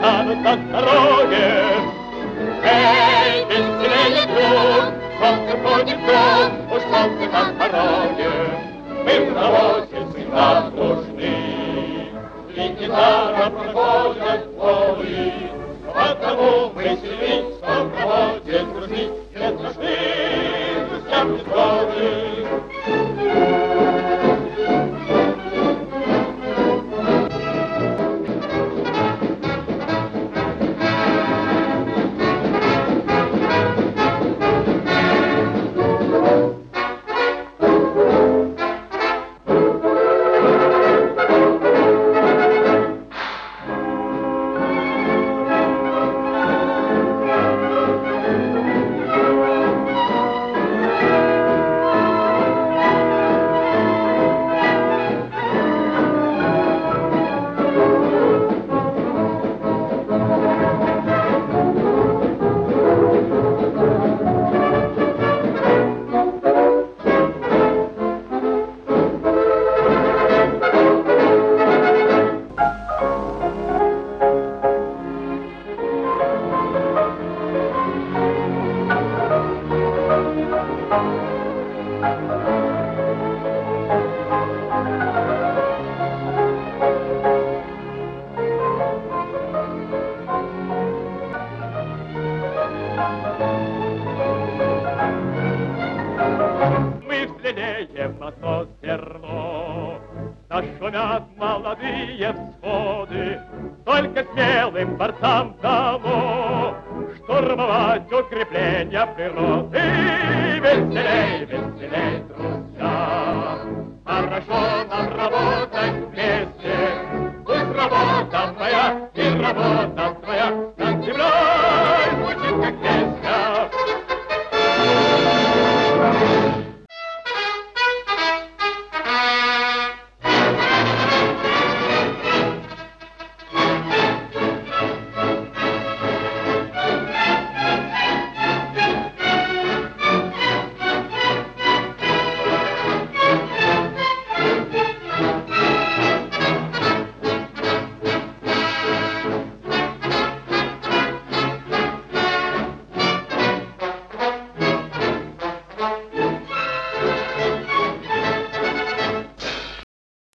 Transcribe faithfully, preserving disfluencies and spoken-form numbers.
станут на здоровье. Эй, веселее, друг, солнце ходит дом, уж солнце как пороге. Мы в навозе нам нужны, и гитара проходят годы, потому мы селить, что в навозе дружить, не нужны друзьям без годы. Мы взлелеем насос зерно, зашумят молодые всходы, только смелым борцам дано штурмовать укрепления природы. Веселее